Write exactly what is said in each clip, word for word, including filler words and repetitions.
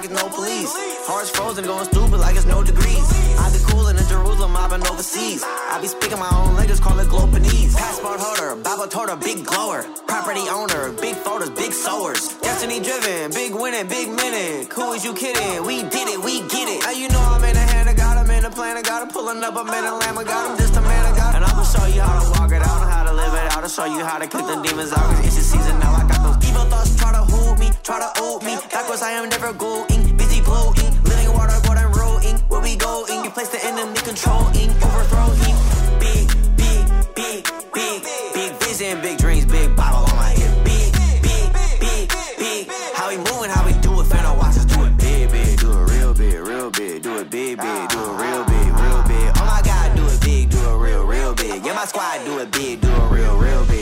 it's no police. Hearts frozen, going stupid like it's no degrees. I be coolin' in Jerusalem, I've been overseas. I be speaking my own language, call it Glopanese. Passport holder, Bible toter, big glower. Property owner, big folders, big sowers. Destiny driven, big winning, big minute. Who is you kidding? We did it, we get it. Now you know I'm in the hand of God, I'm in the plan of God. I'm pulling up, I'm in the lamb of God, I'm just a man of God. And I'ma show you how to walk it out and how to live it out. I'll show you how to kick the demons out. Cause it's your season now, I got those evil thoughts try to hold me, try to hold me. Backwards I am never going, busy blowing. Living water, golden rolling. Where we going? You place the enemy controlling, overthrowing. Big, big, big, big, big vision, big dreams, big bottle on my hip. Big, big, big, big. How we moving, how we do it, finna watch us do it big, big. Do it real big, real big. Do it big, big. Do it real big, real big. Oh my God, do it big, do it real, real big. Yeah, my squad do it big, do it real, real big.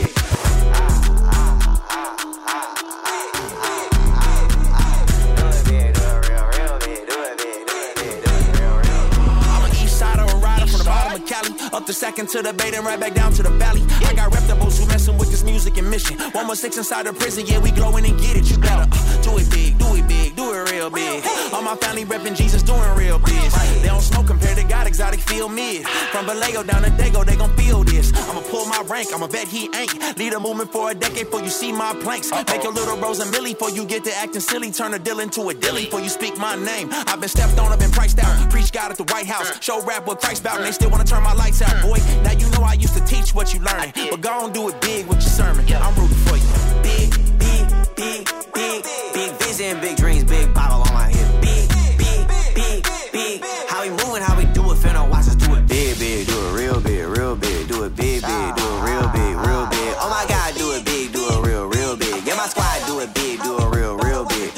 Up the second to the bait and right back down to the valley. I got reputables who messin' with this music and mission. One more six inside the prison, yeah, we glowin' and get it. You better uh, do it big, do it big, do it real big. All my family reppin' Jesus doing real biz. They don't smoke compared to God, exotic feel mid. From Vallejo down to Dago, they gon' feel this. I'ma pull my rank, I'ma bet he ain't. Lead a movement for a decade before you see my planks. Make your little Rose and Millie before you get to acting silly. Turn a deal into a dilly before you speak my name. I've been stepped on, I've been priced out. Preach God at the White House. Show rap what Christ bout, and they still wanna turn my lights out, boy. Now you know I used to teach what you learning, but go on do it big with your sermon. I'm rooting for you. Big, big, big, big, big vision, big dreams, big bottle on my hip. Big, big, big, big. How we moving, how we do it, finna watch us do it big, big. Do it real big, real big. Do it big, big. Do it real big, real big. Oh my God, do it big, do it real, real big. Yeah, my squad do it big, do it real, real big.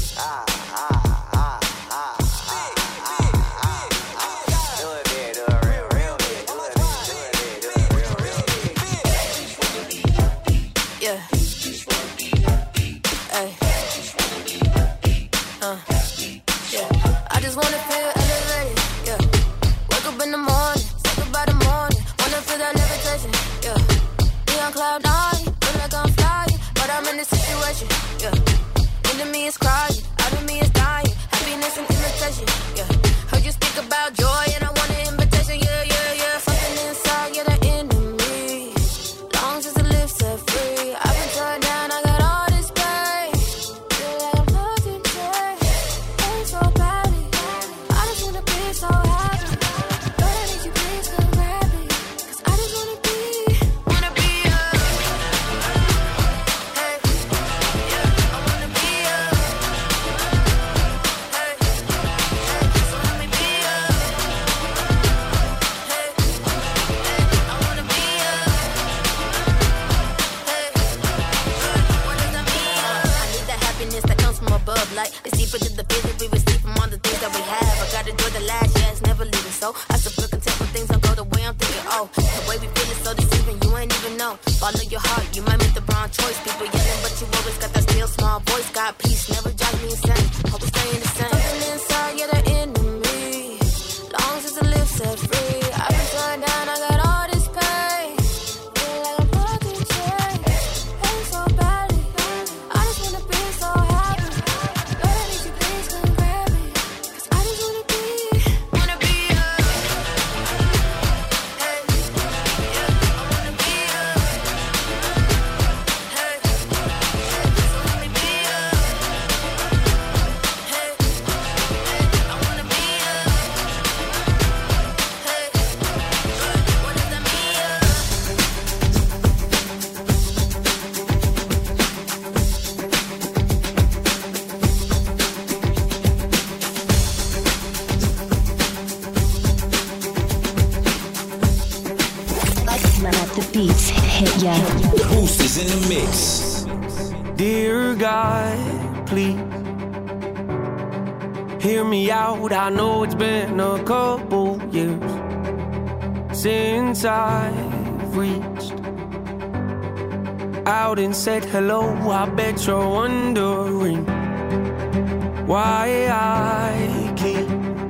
Cloud nine, feel like I'm flying, but I'm in this situation, yeah. Into me is crying, out of me is dying. Happiness and imitation, yeah. Heard you speak about joy and I want an invitation, yeah, yeah, yeah. Something inside, yeah, the enemy. Longs as it lives set free. I've been turned down, I got all this pain. Feel like I'm lost in chains. Pain so badly. I just wanna be so happy. But I need you, please come grab me. Cause I just wanna be. Like, it's deeper to the fear that we receive from all the things that we have. I gotta do the last, yeah, it's never leaving. So I still feel content when things don't go the way I'm thinking. Oh, the way we feel is so deceiving, you ain't even know. Follow your heart, you might make the wrong choice. People yelling, but you always got that still small voice. Got peace, never drive me insane. Hope it's staying the same. Something inside, yeah, the enemy. Longs as it lives set free. I've been turned down, I got all this pain. Feel like I'm locked in chains. Pain so badly. I just wanna be so happy. Beats hit ya. Boost is in the mix. Dear God, please hear me out. I know it's been a couple years since I've reached out and said hello. I bet you're wondering why I keep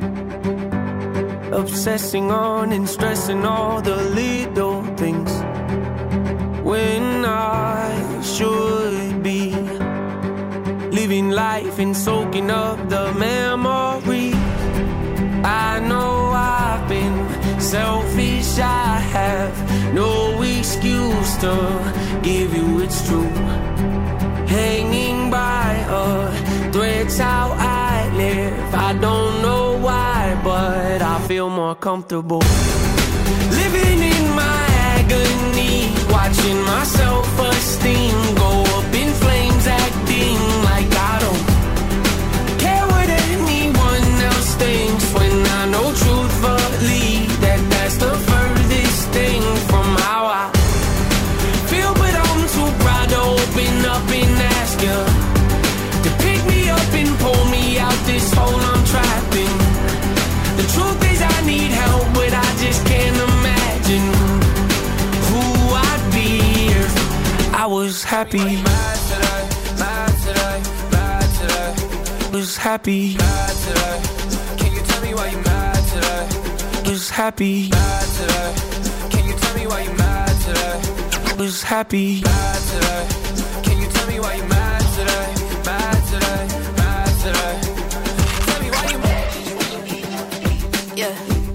obsessing on and stressing all the little things when I should be living living life and soaking up the memories. I know I've been selfish, I have no excuse to give you it's true. Hanging by a thread's how I live. I don't know why, but I feel more comfortable living in my agony, watching my self-esteem go up in flames, acting like I don't care what anyone else thinks, when I know truthfully that that's the furthest thing from how I feel. But I'm too proud to open up and ask you to pick me up and pull me out this hole I'm trapped in. The truth is I need help, but I just can't imagine who I'd be if I was happy. Mad today, mad today, mad today. Was happy. Mad today. Can you tell me why you mad today? Was happy. Mad today. Can you tell me why you mad today? Was happy. Mad today. Can you tell me why you mad today? Mad today, mad today. Tell me why you mad. Yeah.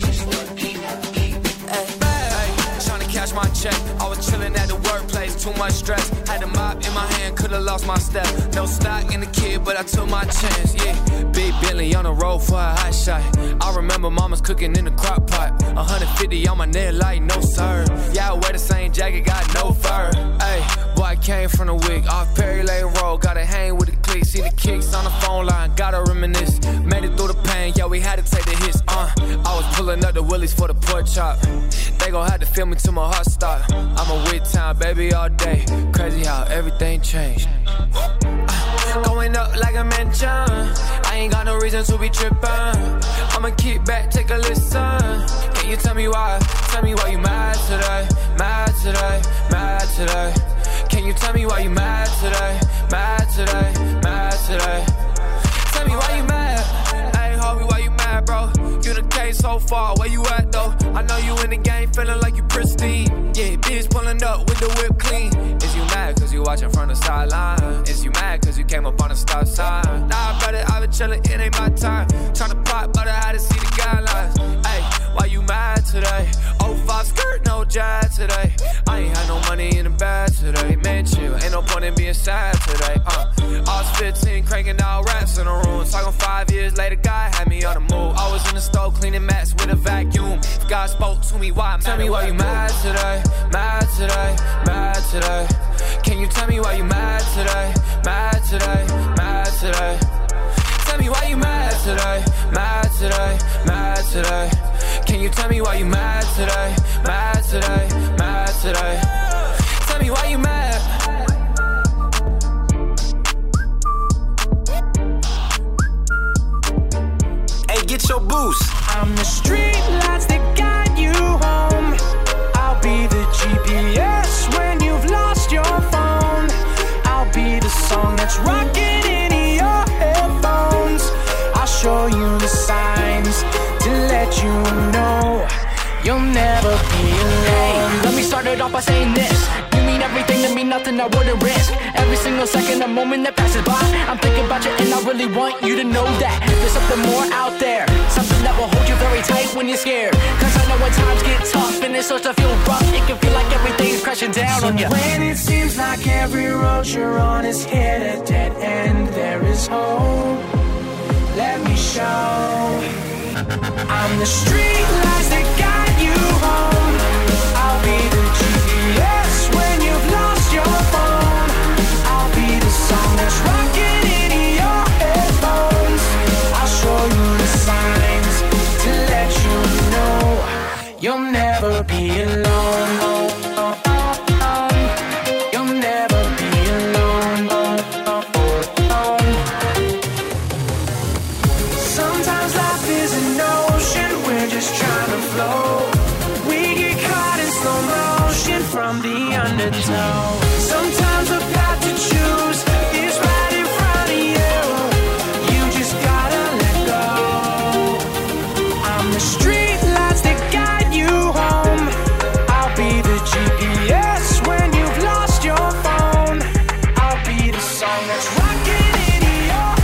Cash my check, I was chilling at the workplace, too much stress. Had a mop in my hand, could've lost my step. No stock in the kid, but I took my chance, yeah. Big Bentley on the road for a hot shot. I remember mama's cooking in the crock pot. one hundred fifty on my neck like no sir. Yeah, I wear the same jacket, got no fur. Ayy, boy, I came from the wig, off Perry Lane Road. Gotta hang with the clique, see the kicks on the phone line. Gotta reminisce, made it through the pain, yeah, we had to take the hits, uh. I was pulling up the willies for the pork chop. They gon' have to feel me till my heart stop. I'm a with town baby all day. Crazy how everything changed. Uh, going up like a mansion. I ain't got no reason to be trippin'. I'ma kick back, take a listen. Can you tell me why? Tell me why you mad today? Mad today, mad today. Can you tell me why you mad today? Mad today, mad today. Tell me why you mad? Hey, homie, why you mad, bro? You the case so far, where you at though? I know you in the game, feeling like you pristine. Yeah, bitch pulling up with the whip clean. Is you mad cause you watching from the sideline? Is you mad cause you came up on the stop sign? Nah, brother, I've been chillin', it ain't my time. Tryna pop, but I had to see the guidelines. Hey, why you mad today? oh five skirt, no jazz today. I ain't had no money in the bag today. Man, chill, ain't no point in being sad today. Uh, I was fifteen, cranking out raps in the room. Talking five years later, God had me on the move. I was in the stove cleaning mats with a vacuum. If God spoke to me, why? Tell me why you mad today? Mad today, mad today. Can you tell me why you mad today? Mad today, mad today. Tell me why you mad today? Mad today, mad today. Can you tell me why you mad today? Mad today, mad today. Tell me why you mad? Hey, get your boost. I'm the street lights that guide you home. I'll be the G P S when you've lost your phone. I'll be the song that's rocking in your headphones. I'll show you the signs to let you know you'll never be alone. Let me start it off by saying this. You mean everything to me, nothing I wouldn't risk. Every single second, a moment that passes by, I'm thinking about you and I really want you to know that there's something more out there, something that will hold you very tight when you're scared. Cause I know when times get tough and it starts to feel rough, it can feel like everything's crashing down so on you. When it seems like every road you're on is hit a dead end, there is hope. Let me show. I'm the street lights that guide you home. I'll be the G P S when you've lost your phone. I'll be the song that's rocking in your headphones. I'll show you the signs to let you know you'll never be alone. You'll never be alone. Sometimes life is an ocean, we're just trying to flow. We get caught in slow motion from the undertow. Sometimes the path to choose is right in front of you. You just gotta let go. I'm the street lights that guide you home. I'll be the G P S when you've lost your phone. I'll be the song that's rocking in your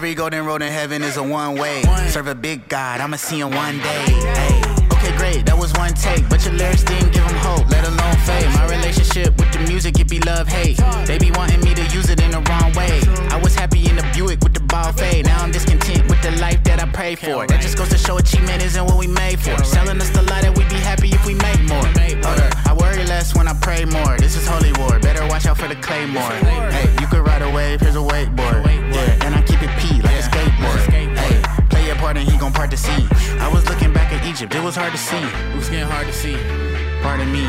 Every golden road in heaven is a one way. Serve a big God, I'ma see him one day. Hey. Okay, great, that was one take, but your lyrics didn't give them hope, let alone fame. My relationship with the music, it be love, hate. They be wanting me to use it in the wrong way. I was happy in the Buick with the ball fade. Now I'm discontent with the life that I pray for. That just goes to show achievement isn't what we made for. Selling us the lie that we be happy if we make more. Hold up, I worry less when I pray more. This is holy war, better watch out for the claymore. Hey, you could ride a wave, here's a wakeboard. Yeah, and I keep it P like a skateboard. Hey, play your part and he gon' part the sea. I was looking back at Egypt, it was hard to see. It was getting hard to see. Pardon me.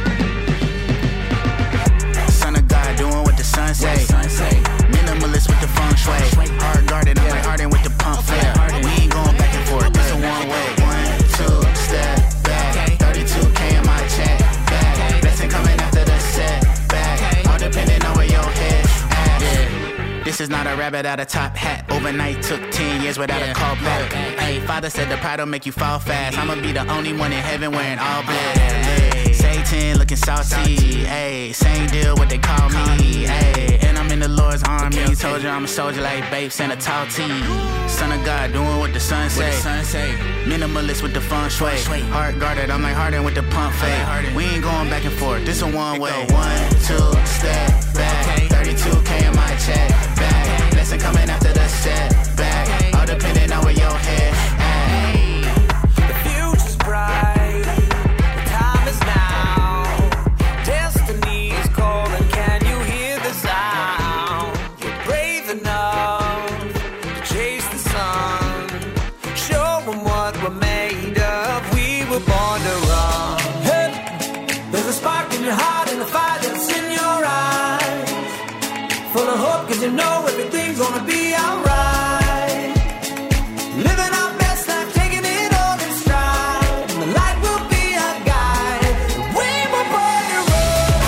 Son of God doing what the sun say. Minimalist with the feng shui. Hard guarded, I'm like Harden with the pump flare. We ain't going back and forth, this a one way. One, two, step back. thirty-two K in my check back. Blessing coming after the set back. All depending on where your head at. Yeah. This is not a rabbit out of top hat. Overnight took ten years without a call back. Hey, father said the pride will make you fall fast. I'ma be the only one in heaven wearing all black. Hey, Satan looking saucy. Hey, same deal what they call me. Hey, and I'm in the Lord's army. Told you I'm a soldier like Babe sent a tall T. Son of God doing what the sun say. Minimalist with the feng shui. Heart guarded, I'm like Harden with the pump fade. We ain't going back and forth, this a one way. One, two, step back. thirty-two K in my check back. Blessing coming after the set back. All depending on where your head at. The future's bright, the time is now. Destiny is calling, can you hear the sound? You're brave enough to chase the sun. Show them what we're made of, we were born to run. Hey, there's a spark in your heart and a fire that's in your eyes. Full of hope cause you know everything's gonna be alright. Living our best life, taking it all in stride. And the light will be our guide. We were born to run.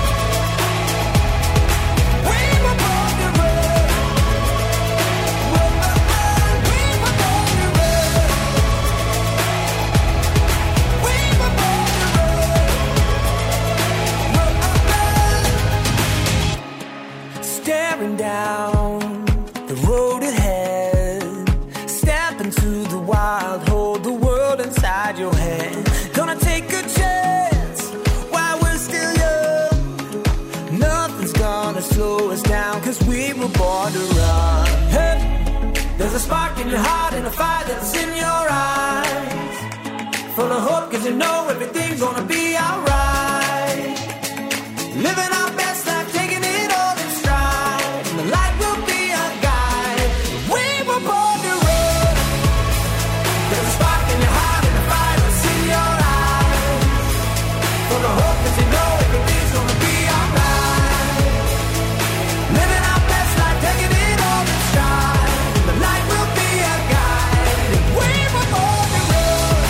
We were born to run. We were born to run. We were born to run. Staring down the road ahead. Step into the wild, hold the world inside your hand. Gonna take a chance while we're still young. Nothing's gonna slow us down, cause we were born to run. Hey, there's a spark in your heart and a fire that's in your eyes. Full of hope cause you know everything's gonna be alright. Living our best life, taking it all in stride. And the light will be our guide. We were born to run. There's a spark in your heart and a fire that's in your eyes. Full of hope cause you know everything's gonna be alright. Living our best life, taking it all in stride. And the light will be our guide. We were born to run.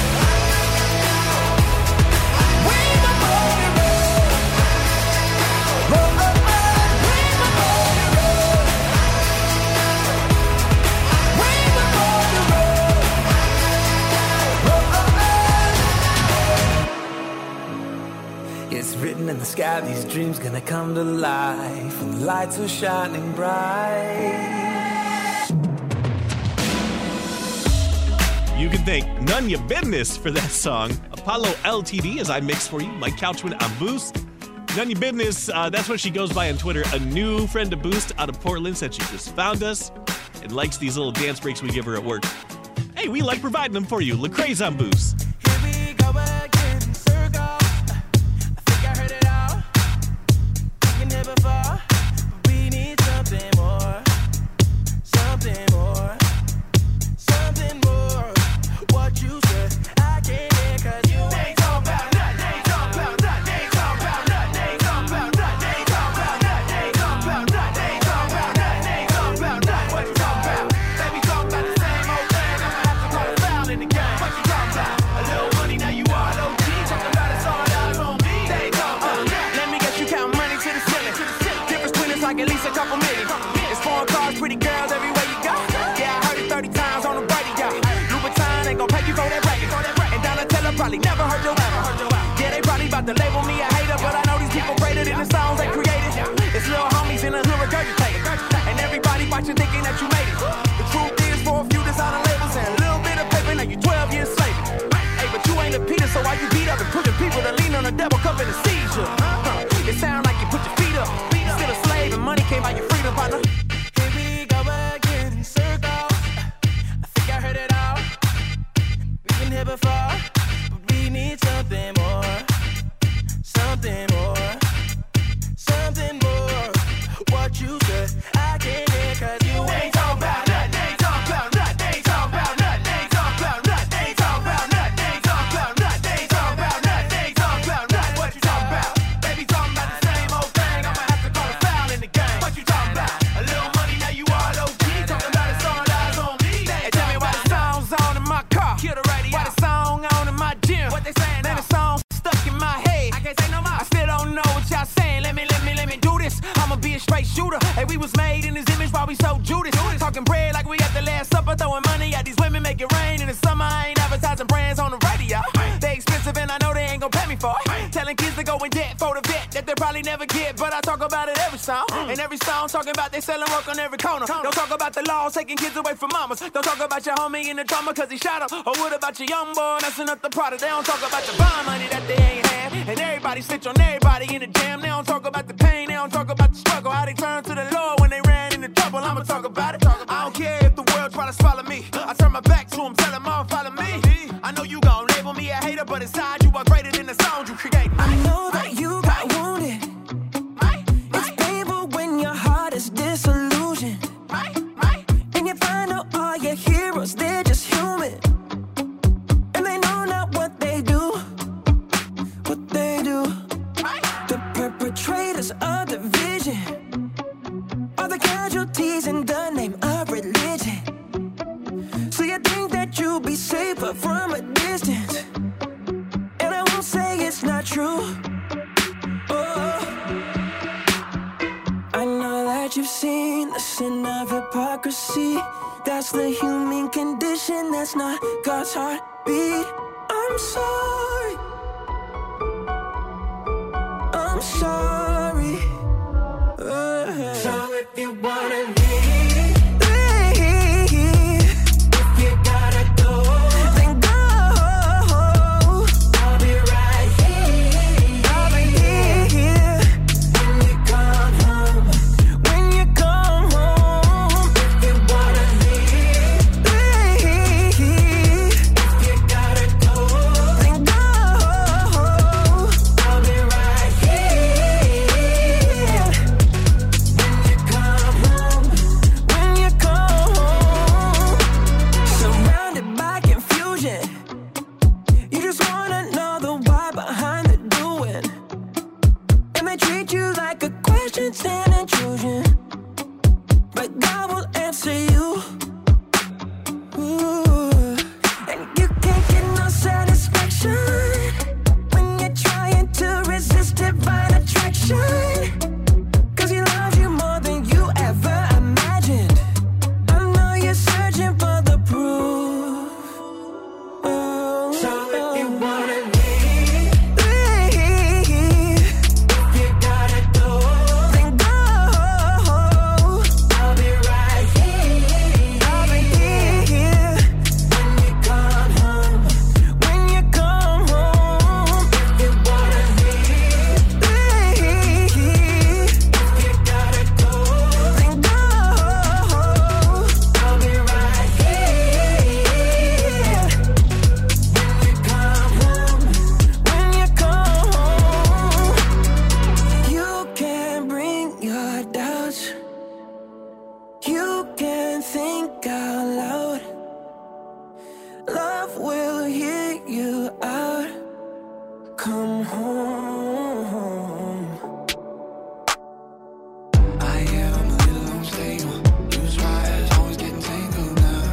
We were born to run. Run, run, run. We were born to run. We were born to run. Run, run, run. It's written in the sky, these dreams gonna come to life, and the lights are shining bright. You can thank None Ya Business for that song. Apollo L T D, as I mix for you, my couchman on Boost. None Ya Business, uh, that's what she goes by on Twitter. A new friend to Boost out of Portland said she just found us and likes these little dance breaks we give her at work. Hey, we like providing them for you. Lecrae's on Boost. Here we go again, circle. I think I heard it all. You never fall. We need something more. Something more. Something more. What you said, I can't hear cause you ain't talking about nothing. Ain't talking about nothing. Ain't talking about nothing. Ain't talking about nothing. Ain't talking about nothing. Ain't talking about nothing. Ain't talking about nothing. Ain't talking about nothing. What you talking about? Baby, talking about the same old thing. I'ma have to run foul in the game. What you talking about? up in a seizure. Huh. It sound like you put your feet up. Still a slave and money came by your freedom, partner. Here we go again in circles. I think I heard it all. We've been here before, but we need something more. Something more. Something more. What you said, I can't hear cause you ain't talking about nothing. Ain't talking about nothing. Ain't talking about nothing. Ain't talking about nothing. Ain't talking about nothing. Ain't talking about nothing. Ain't talking about nothing. Ain't talking about nothing. What you talking about? Baby talking about the same old thing. I'ma have to call a foul in the game. What you talking about? A little money, now you all O G. Talking about it's all eyes on me. Hey, tell me why the song's on in my car. Kill the radio. Why the song on in my gym? What they saying? Man, the song stuck in my head. I can't say no more. I still don't know what y'all saying. Let me, let me, let me do this. I'ma be a straight shooter. Hey, we was made in his image while we so Judas. Judas. Talking bread like we at the Last Supper. Throwing money at these women, make it rain. In the summer, I ain't advertising brands on the radio. They expensive and I know they ain't gon' pay me for it. Telling kids to go in debt for the vet that they probably never get. But I talk about it every song. And every song talking about they selling work on every corner. Don't talk about the laws taking kids away from mamas. Don't talk about your homie in the drama cause he shot her. Or what about your young boy messing up the product? They don't talk about the bond money that they ain't had. And everybody snitch on everybody in the jam. They don't talk about the pain, they don't talk about the struggle. How they turn to the Lord when they ran into trouble. I'ma talk about it. I don't care if the world try to swallow me. I turn my back to them, tell them all follow me. I know you gon' label me a hater, but inside you are greater than the songs you create. I know that you got wounded. It's painful when your heart is disillusioned. And you find out all your heroes, they're just human. And they know not what they do. What they do. The perpetrators of division are the casualties in the name of religion. So you think that you'll be safer from a distance. And I won't say it's not true. Oh, I know that you've seen the sin of hypocrisy. That's the human condition, that's not God's heartbeat. I'm sorry. I'm sorry. Uh, so if you wanna leave, leave. If you gotta go, then go. I'll be right here. I'll be here. When you come home, when you come home. If you wanna leave, leave. If you gotta go, then go. I'll be right here. When you come home, when you come home. Surrounded by confusion. You just wanna know the why behind the doing. And they treat you like a question's an intrusion. But God will answer you. Ooh. And you can't get no satisfaction when you're trying to resist divine attraction. Cause he loves you more than you ever imagined. I know you're searching for the proof. Oh, so if you wanna leave, leave. If you gotta go, then go. I'll be right here. I'll be here. When you come home, when you come home. If you wanna leave, leave. If you gotta go, then go. I'll be right here. When you come home, when you come home. You can bring your doubts. You can think out loud. Love will hear you out. Come home. I am a little unstable. Lose wires, always getting tangled now.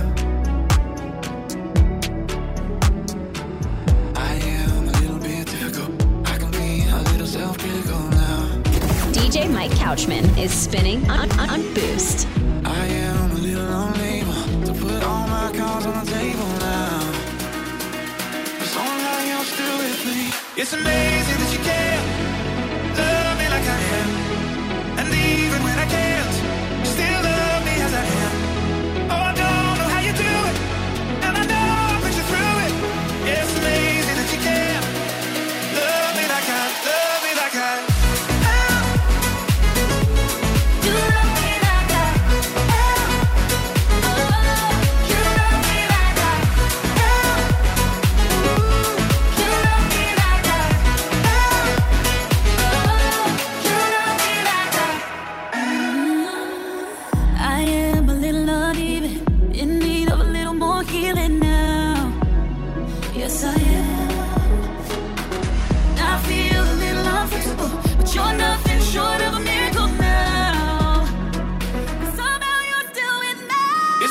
I am a little bit difficult. I can be a little self-critical now. D J Mike Couchman is spinning on, on, on Boost. I am a little unable to put all my cards on the table now. As long as you're still with me, it's amazing that you can love me like I am. And even when I can't, you still love me as I am. Oh, I don't know how you do it, and I know I'll push you through it. It's amazing that you can love me like I love.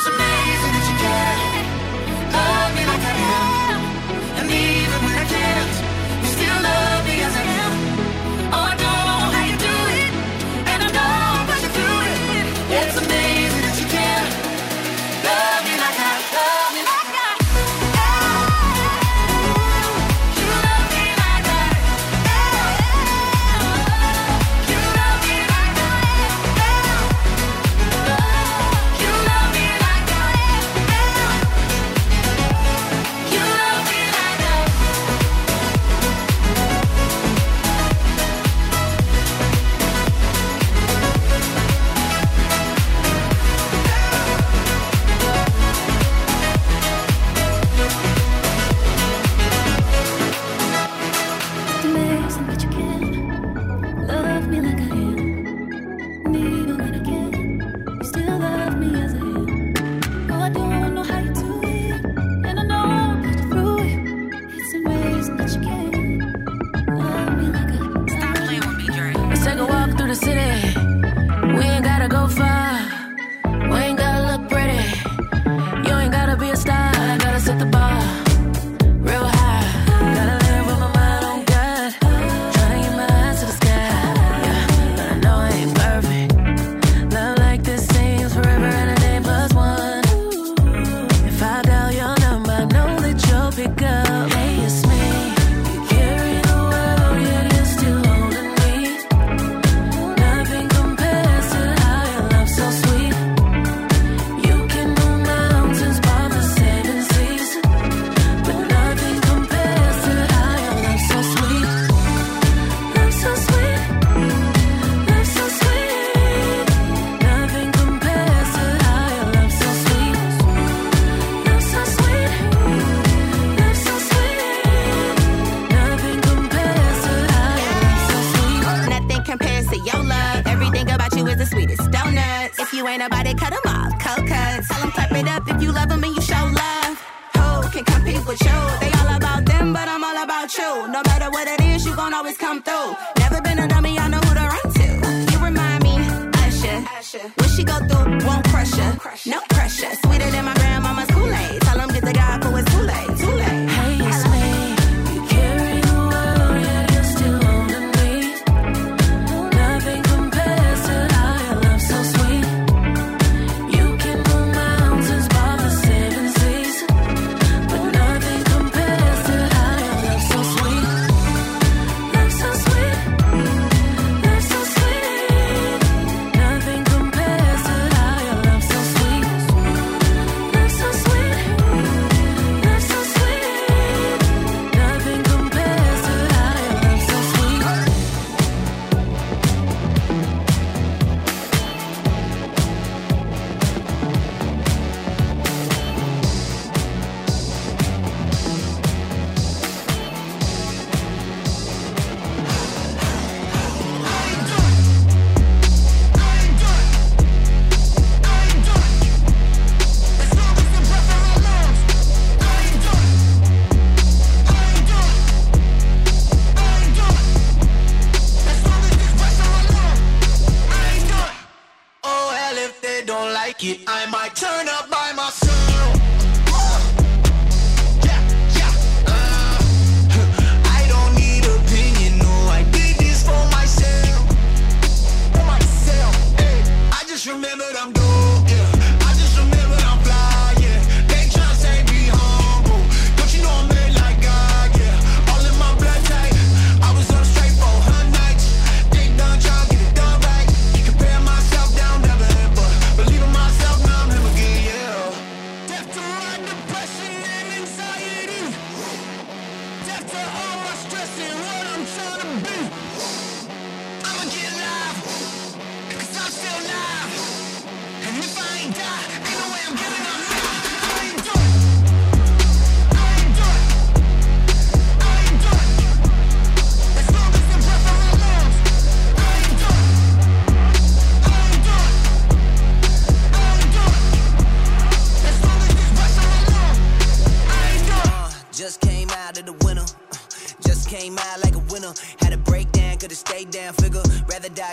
It's amazing that you can love me like I am. And even when I can't, you still love me as I am. Oh, I don't know how you do it, and I know I'll push you through it. It's amazing that you can love me like I, love me like I. You love me like I. You love me like I. You love me like I. You love me like I. It's amazing that you can love me like I am. And even when I can't, you still love me as I am. Oh, I don't know how you do it, and I know I'll put you through it. It's amazing that you can love me like I am. Stop playing with me, Dre. Let's take a walk through the city. We ain't gotta go far. We ain't gotta look pretty. You ain't gotta be a star. I gotta set the bar real high. Gotta live with my mind on God. Trying to get my eyes to the sky. Yeah, but I know I ain't perfect. Love like this seems forever and a day plus one. If I dial your number, I know that you'll pick up. Hey, it's me. You carry the world, yet you're still holding me. Nothing compares to how your love's so sweet. You can move mountains, part the seven seas, but nothing compares to how your love's so sweet. Love so sweet, love so sweet. Nothing compares to how your love's so sweet. Love so sweet, love so sweet. Nothing compares to how your love's so sweet. Nothing compares to your love. Everything about you is the sweetest donuts. If you ain't about it, cut them off. Cold cuts. Tell them clap it up if you love them and you show love. Who can compete with you? They all about them, but I'm all about you. No matter what it is, you gon' always come through. Never been a dummy, I know who to run to. You remind me, Usher. When she go through, won't crush her. No pressure. Sweeter than my grandmama's Kool-Aid. Tell them get the guy for it's too late. Too late. Hey, it's me. You carry the world, yet you're still holding me. Nothing compares to how your love's so sweet. You can move mountains, part the seven seas, but nothing compares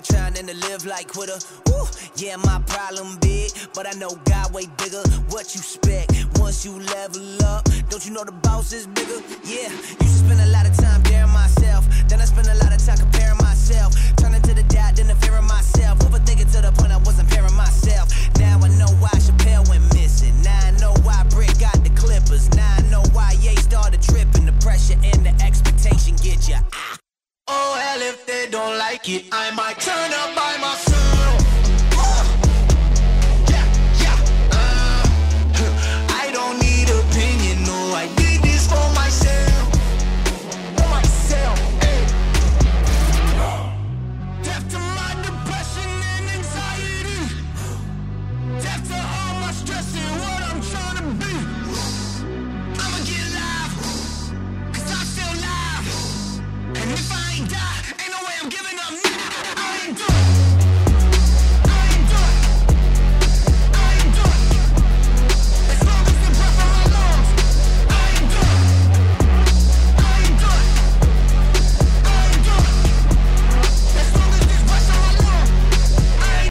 not trying to live like Twitter. Woo, yeah, my problem big, but I know God way bigger. What you expect once you level up? Don't you know the boss is bigger? Yeah, used to spend a lot of time daring myself. Then I spent a lot of time comparing myself. Turning to the doubt, then the fear of myself. Overthinking to the point I wasn't pairing myself. Now I know why Chappelle went missing. Now